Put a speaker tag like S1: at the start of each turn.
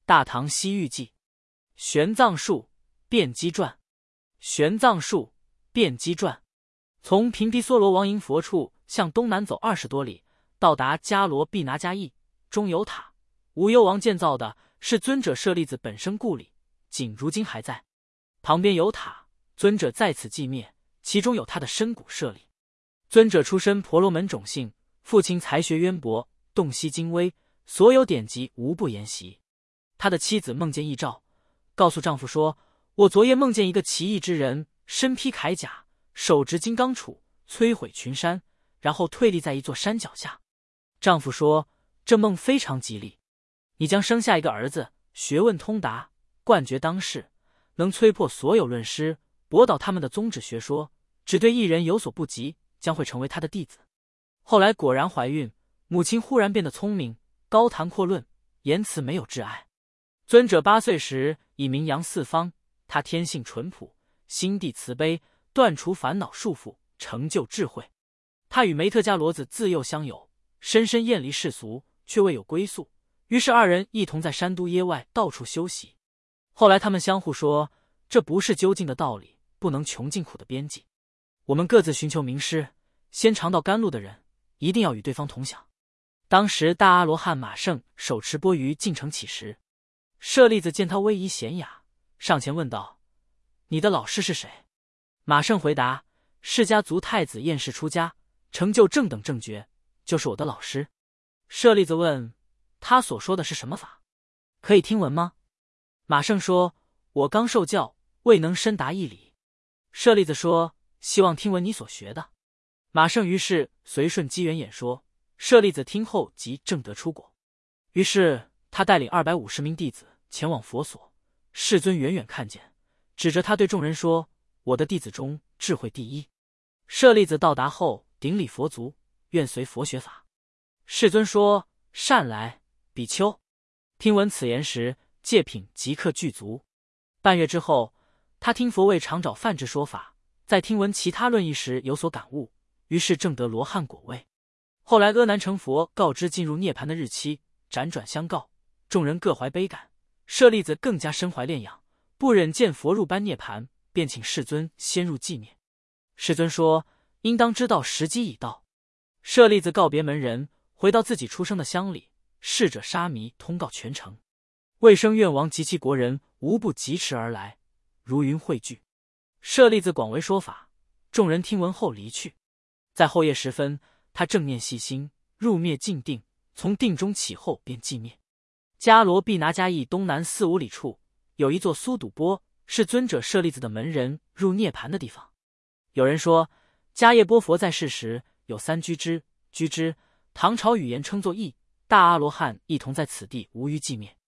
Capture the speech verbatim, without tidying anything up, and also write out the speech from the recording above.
S1: 大唐西域记》，玄奘术辩机传，玄奘术辩机传。从平地梭罗王营佛处向东南走二十多里，到达迦罗毕拿迦邑，中有塔，无忧王建造的，是尊者舍利子本身故里，仅如今还在。旁边有塔，尊者在此寂灭，其中有他的身骨舍利。尊者出身婆罗门种姓，父亲才学渊博，洞悉精微，所有典籍无不研习。他的妻子梦见异兆，告诉丈夫说：“我昨夜梦见一个奇异之人，身披铠甲，手执金刚杵，摧毁群山，然后退立在一座山脚下。”丈夫说：“这梦非常吉利，你将生下一个儿子，学问通达，冠绝当世，能摧破所有论师，驳倒他们的宗旨学说，只对一人有所不及，将会成为他的弟子。”后来果然怀孕，母亲忽然变得聪明，高谈阔论，言辞没有挚爱。尊者八岁时已名扬四方，他天性淳朴，心地慈悲，断除烦恼束缚，成就智慧。他与梅特迦罗子自幼相友，深深厌离世俗，却未有归宿，于是二人一同在山都野外到处修习。后来他们相互说，这不是究竟的道理，不能穷尽苦的边际。我们各自寻求名师，先尝到甘露的人，一定要与对方同享。当时大阿罗汉马胜手持钵盂进城乞食，舍利子见他威仪娴雅，上前问道：“你的老师是谁？”马胜回答：“释迦族太子厌世出家，成就正等正觉，就是我的老师。”舍利子问：“他所说的是什么法？可以听闻吗？”马胜说：“我刚受教，未能深达义理。”舍利子说：“希望听闻你所学的。”马胜于是随顺机缘演说，舍利子听后即正得出果。于是他带领二百五十名弟子前往佛所，世尊远远看见，指着他对众人说：“我的弟子中智慧第一。”舍利子到达后顶礼佛足，愿随佛学法。世尊说：“善来，比丘。”听闻此言时，戒品即刻具足。半月之后，他听佛为常找梵志说法，在听闻其他论义时有所感悟，于是正得罗汉果位。后来阿难成佛告知进入涅槃的日期，辗转相告，众人各怀悲感。舍利子更加深怀恋仰，不忍见佛入般涅槃，便请世尊先入寂灭。世尊说：“应当知道时机已到。”舍利子告别门人，回到自己出生的乡里，逝者沙弥通告全城，卫生院王及其国人无不疾驰而来，如云汇聚。舍利子广为说法，众人听闻后离去。在后夜时分，他正念细心，入灭静定，从定中起后便寂灭。迦罗毕拿迦邑东南四五里处有一座苏堵波，是尊者舍利子的门人入涅槃的地方。有人说，迦叶波佛在世时有三居之，居之唐朝语言称作义，大阿罗汉一同在此地无余寂灭。